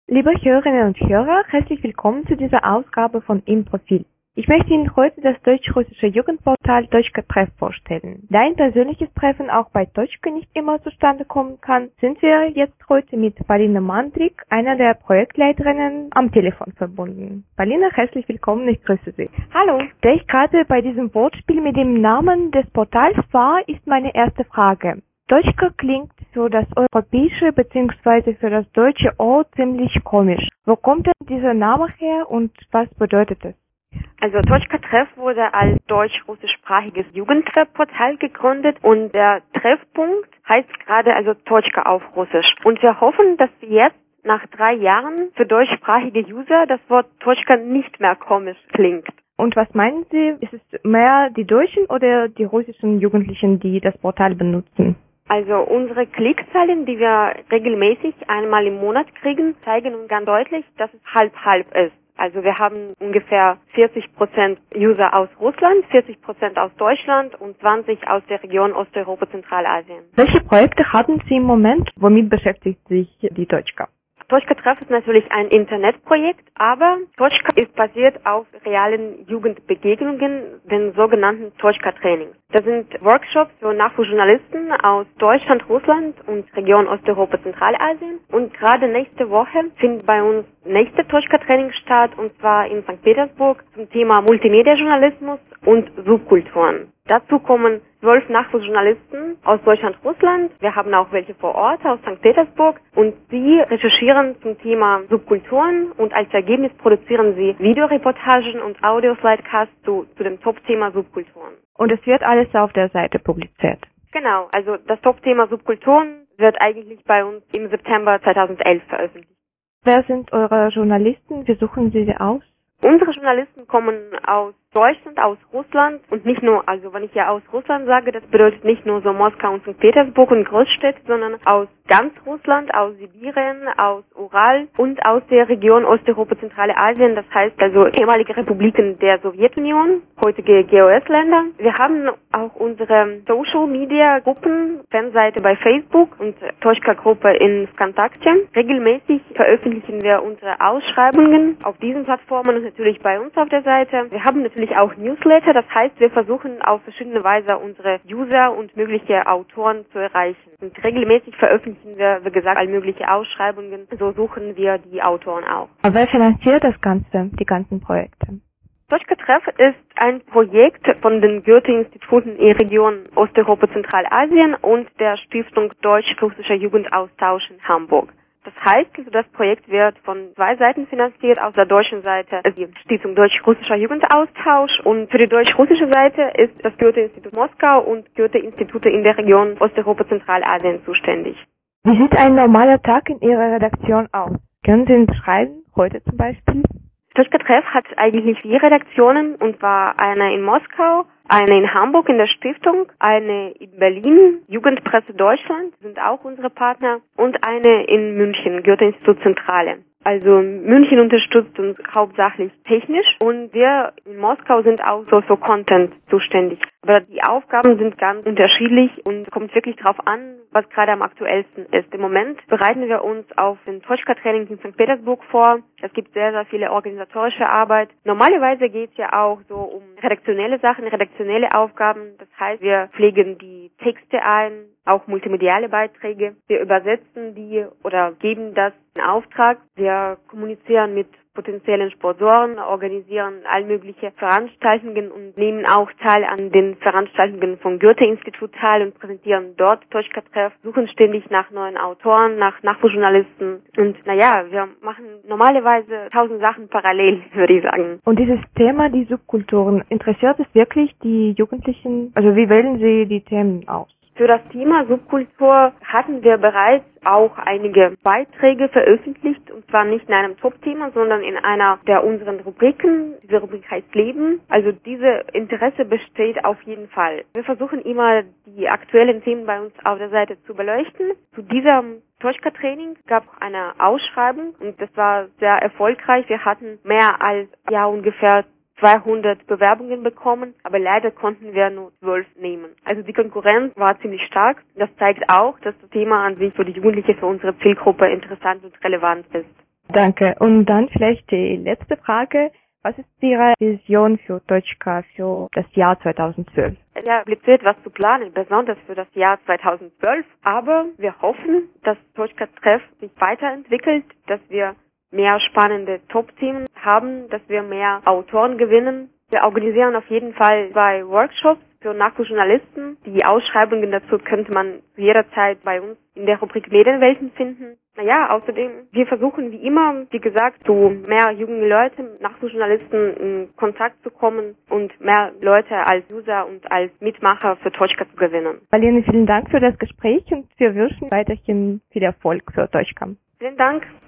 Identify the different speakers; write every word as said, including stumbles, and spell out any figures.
Speaker 1: Liebe Hörerinnen und Hörer, herzlich willkommen zu dieser Ausgabe von Im Profil. Ich möchte Ihnen heute das deutsch-russische Jugendportal Точка Treff vorstellen. Da ein persönliches Treffen auch bei Точка nicht immer zustande kommen kann, sind wir jetzt heute mit Polina Mandrik, einer der Projektleiterinnen, am Telefon verbunden. Polina, herzlich willkommen, ich grüße Sie.
Speaker 2: Hallo.
Speaker 1: Da ich gerade bei diesem Wortspiel mit dem Namen des Portals war, ist meine erste Frage. Точка klingt für das europäische bzw. für das deutsche O ziemlich komisch. Wo kommt denn dieser Name her und was bedeutet es?
Speaker 2: Also Точка Treff wurde als deutsch-russischsprachiges Jugendportal gegründet und der Treffpunkt heißt gerade also Точка auf Russisch. Und wir hoffen, dass jetzt nach drei Jahren für deutschsprachige User das Wort Точка nicht mehr komisch klingt.
Speaker 1: Und was meinen Sie, ist es mehr die deutschen oder die russischen Jugendlichen, die das Portal benutzen?
Speaker 2: Also unsere Klickzahlen, die wir regelmäßig einmal im Monat kriegen, zeigen uns ganz deutlich, dass es halb-halb ist. Also wir haben ungefähr vierzig Prozent User aus Russland, vierzig Prozent aus Deutschland und zwanzig aus der Region Osteuropa, Zentralasien.
Speaker 1: Welche Projekte haben Sie im Moment? Womit beschäftigt sich die Точка?
Speaker 2: Точка Treff ist natürlich ein Internetprojekt, aber Точка ist basiert auf realen Jugendbegegnungen, den sogenannten Точка-Trainings. Das sind Workshops für Nachwuchsjournalisten aus Deutschland, Russland und Region Osteuropa, Zentralasien. Und gerade nächste Woche findet bei uns nächste Точка-Training statt, und zwar in Sankt Petersburg zum Thema Multimedia-Journalismus und Subkulturen. Dazu kommen zwölf Nachwuchsjournalisten aus Deutschland, Russland. Wir haben auch welche vor Ort aus Sankt Petersburg und sie recherchieren zum Thema Subkulturen und als Ergebnis produzieren sie Videoreportagen und Audio-Slidecasts zu, zu dem Top-Thema Subkulturen.
Speaker 1: Und es wird alles auf der Seite publiziert?
Speaker 2: Genau, also das Top-Thema Subkulturen wird eigentlich bei uns im September zweitausendelf veröffentlicht.
Speaker 1: Wer sind eure Journalisten? Wie suchen Sie sie aus?
Speaker 2: Unsere Journalisten kommen aus Deutschland, aus Russland und nicht nur, also wenn ich ja aus Russland sage, das bedeutet nicht nur so Moskau und Sankt Petersburg und Großstädte, sondern aus ganz Russland, aus Sibirien, aus Ural und aus der Region Osteuropa, Zentralasien, das heißt also ehemalige Republiken der Sowjetunion, heutige G O S-Länder. Wir haben auch unsere Social-Media-Gruppen, Fanseite bei Facebook und Точка-Gruppe in Vkontakte. Regelmäßig veröffentlichen wir unsere Ausschreibungen auf diesen Plattformen und natürlich bei uns auf der Seite. Wir haben natürlich auch Newsletter, das heißt, wir versuchen auf verschiedene Weise unsere User und mögliche Autoren zu erreichen. Und regelmäßig veröffentlichen wir, wie gesagt, all mögliche Ausschreibungen, so suchen wir die Autoren auch.
Speaker 1: Aber wer finanziert das Ganze, die ganzen Projekte?
Speaker 2: Точка Treff ist ein Projekt von den Goethe-Instituten in Region Osteuropa, Zentralasien und der Stiftung Deutsch-Russischer Jugendaustausch in Hamburg. Das heißt, also das Projekt wird von zwei Seiten finanziert. Auf der deutschen Seite ist die Stiftung Deutsch-Russischer Jugendaustausch und für die deutsch-russische Seite ist das Goethe-Institut Moskau und Goethe-Institute in der Region Osteuropa, Zentralasien zuständig.
Speaker 1: Wie sieht ein normaler Tag in Ihrer Redaktion aus? Können Sie ihn beschreiben, heute zum Beispiel?
Speaker 2: Точка Treff hat eigentlich vier Redaktionen, und zwar eine in Moskau, eine in Hamburg in der Stiftung, eine in Berlin, Jugendpresse Deutschland sind auch unsere Partner, und eine in München, Goethe-Institut Zentrale. Also München unterstützt uns hauptsächlich technisch und wir in Moskau sind auch so für Content zuständig. Aber die Aufgaben sind ganz unterschiedlich und kommt wirklich darauf an, was gerade am aktuellsten ist. Im Moment bereiten wir uns auf den Точка-Training in Sankt Petersburg vor. Es gibt sehr, sehr viele organisatorische Arbeit. Normalerweise geht es ja auch so um redaktionelle Sachen, redaktionelle Aufgaben. Das heißt, wir pflegen die Texte ein, auch multimediale Beiträge. Wir übersetzen die oder geben das in Auftrag. Wir kommunizieren mit potenziellen Sponsoren, organisieren all mögliche Veranstaltungen und nehmen auch teil an den Veranstaltungen vom Goethe-Institut teil und präsentieren dort Точка Treff, suchen ständig nach neuen Autoren, nach Nachwuchsjournalisten und naja, wir machen normalerweise tausend Sachen parallel, würde ich sagen.
Speaker 1: Und dieses Thema, die Subkulturen, interessiert es wirklich die Jugendlichen? Also wie wählen Sie die Themen aus?
Speaker 2: Für das Thema Subkultur hatten wir bereits auch einige Beiträge veröffentlicht, und zwar nicht in einem Top-Thema, sondern in einer der unseren Rubriken. Diese Rubrik heißt Leben. Also diese Interesse besteht auf jeden Fall. Wir versuchen immer, die aktuellen Themen bei uns auf der Seite zu beleuchten. Zu diesem Точка-Training gab es eine Ausschreibung und das war sehr erfolgreich. Wir hatten mehr als ja ungefähr zweihundert Bewerbungen bekommen, aber leider konnten wir nur zwölf nehmen. Also die Konkurrenz war ziemlich stark. Das zeigt auch, dass das Thema an sich für die Jugendliche, für unsere Zielgruppe interessant und relevant ist.
Speaker 1: Danke. Und dann vielleicht die letzte Frage. Was ist Ihre Vision für Točka für das Jahr zweitausendzwölf?
Speaker 2: Ja, kompliziert was zu planen, besonders für das Jahr zweitausendzwölf. Aber wir hoffen, dass Točka-Treff sich weiterentwickelt, dass wir mehr spannende Top-Themen haben, dass wir mehr Autoren gewinnen. Wir organisieren auf jeden Fall zwei Workshops für Nachwuchsjournalisten. Die Ausschreibungen dazu könnte man zu jeder Zeit bei uns in der Rubrik Medienwelten finden. Naja, außerdem, wir versuchen wie immer, wie gesagt, zu mehr jungen Leuten, Nachwuchsjournalisten in Kontakt zu kommen und mehr Leute als User und als Mitmacher für Točka zu gewinnen.
Speaker 1: Marlene, vielen Dank für das Gespräch und wir wünschen weiterhin viel Erfolg für Točka.
Speaker 2: Vielen Dank.